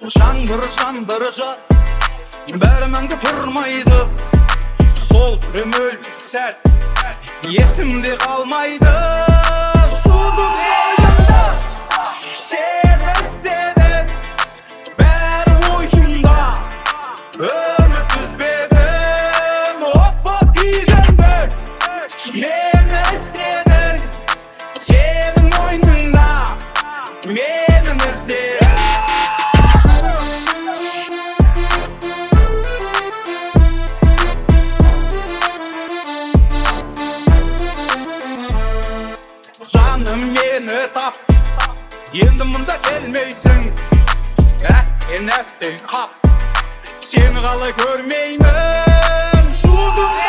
Жандырышы бәрі мәңгі тұрмайды, сол өмір сәт есімде қалмайды. Шудың ойында сені іздедім, бәрі ойымда үміт үзбедім. Отпа тигенбіз мені іздедің, сенің мойныңда мені іздедің. Жаным мені тап, енді мұнда келмейсің. Әттен қап, сені қалай көрмеймін. Шудың